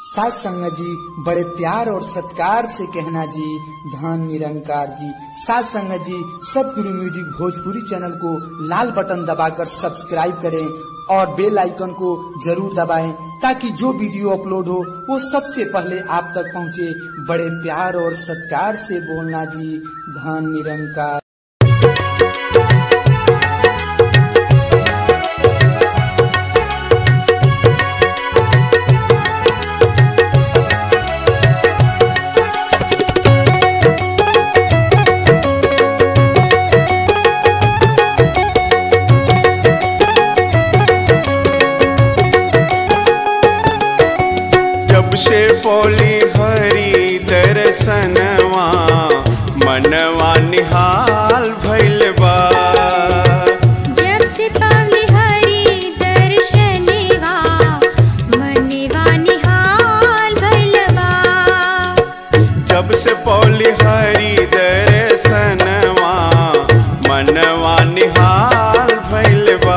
सास संगत जी बड़े प्यार और सत्कार से कहना जी धन निरंकार जी। सास संगत जी सतगुरु म्यूजिक भोजपुरी चैनल को लाल बटन दबाकर सब्सक्राइब करें और बेल आइकन को जरूर दबाएं ताकि जो वीडियो अपलोड हो वो सबसे पहले आप तक पहुंचे। बड़े प्यार और सत्कार से बोलना जी धन निरंकार। से बोली हरि दर्शनवा मनवा निहाल भइल बा। जब से पावली हरि दर्शनवा मनवा निहाल भइल बा। जब से बोली हरि दर्शनवा मनवा निहाल भइल बा।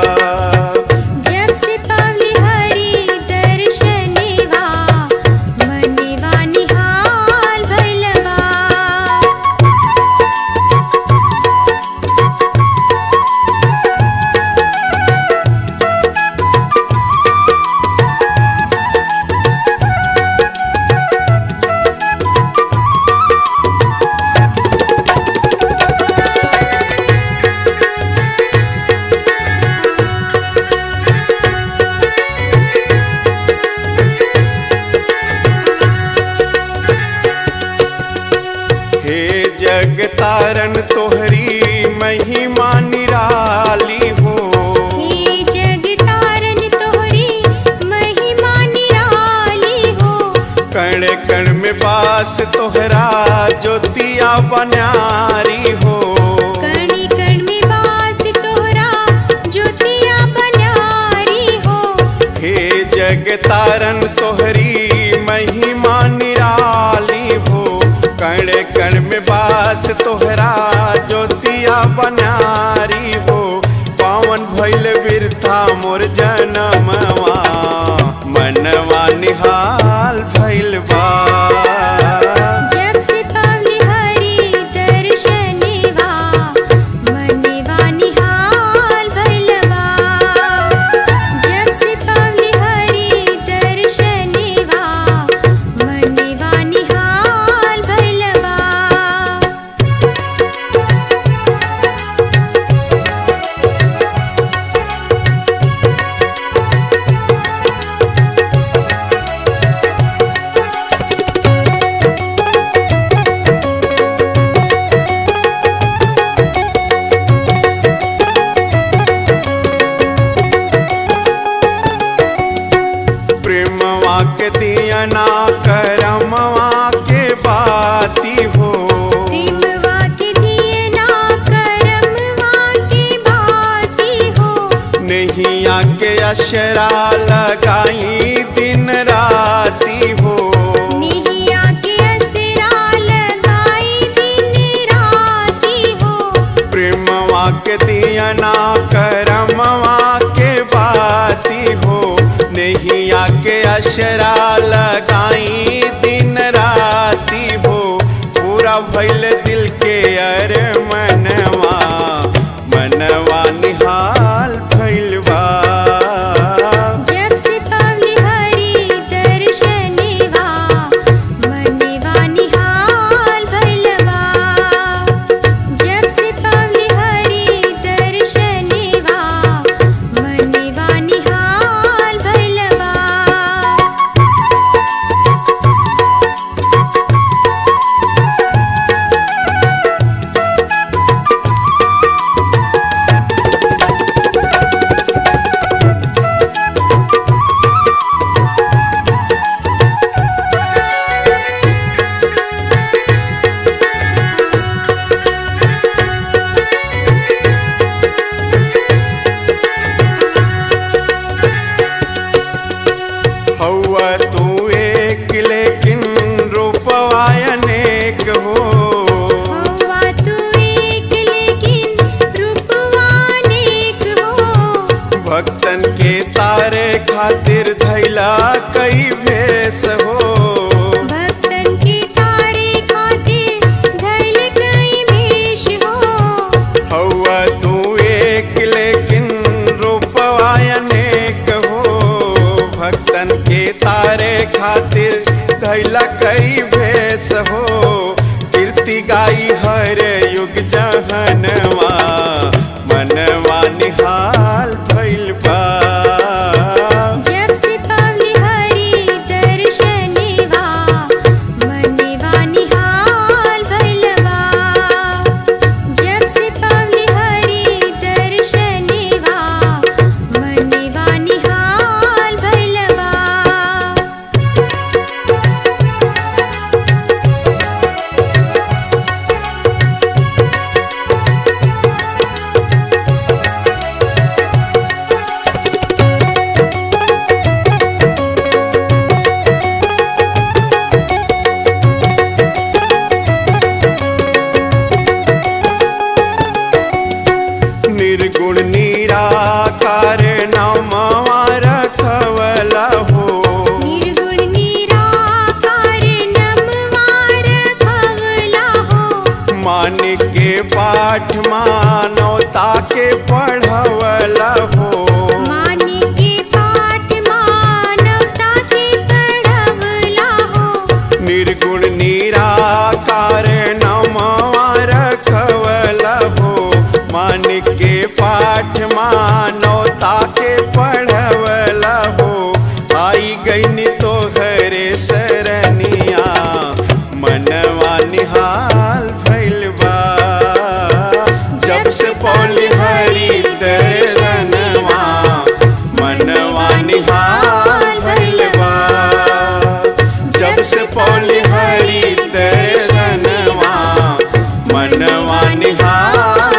जग तारन तोहरी महिमा निराली हो। हे जग तारन तोहरी महिमा निराली हो। कण कण में बास तोहरा ज्योतिया बन्यारी हो। कण कण में बास तोहरा ज्योतिया बन्यारी हो। हे जग तारन तोहरी महिमा निराली हो। कण कण में बास तोहरा ज्योतिया बनारी हो। पावन भइल बिरथा मोर जनमवा मनवा निहाल भइल बा। जब से पावली हरि दर्शनवा मनवा निहाल भइल बा। जब से पावली हरि दर्शनवा मनवा निहाल भइल बा। प्रेमवा के दियना करमवा के बाती हो। प्रेमवा के दियना करमवा के बाती हो। नैया के अशरा लगाई दिन राती हो। नैया के असरा लगाई दिन राती हो। प्रेमवा के दियना करमवा के बाती हो। नैया के अशरा लगाई दिन राती हो। पूरा भइल दिल के अरमनवा मनवा निहाल भइल बा। जब से पावली हरि दर्शनवा मनवा निहाल भइल बा। जब से पावली हरि दर्शनवा मनवा निहाल भइल बा। हौवा तू एक लेकिन रूपवा अनेक हो। हौवा तू एक लेकिन रूपवा अनेक हो। भक्तन के तारे खातिर धैला कई भेष तारे खातिर धैला कई भेष हो कीर्ति गाई हर युग जहनवा मनवा निहाल भइल बा जब से पवली हरि दर्शनवा मनवा निहाल भइल बा जब से पवली हरि दर्शनवा मनवा निहाल भइल बा निर्गुण निराकार नामवा रखवला हो निर्गुण निराकार नमवा रखवला हो मान के पाठ मानवता के पढ़वला हो मानी के पाठ मानवता के पढ़वला हो निर्गुण निराकार नामवा रखवला हो मान के पाठ मानवता के पढ़वला हो आई गई तो हरे शरणिया मनवा निहाल भइल बा जब से पौली हरि दर्शनवा मनवा निहाल भइल बा जब से पौली हरि दर्शनवा मनवा निहाल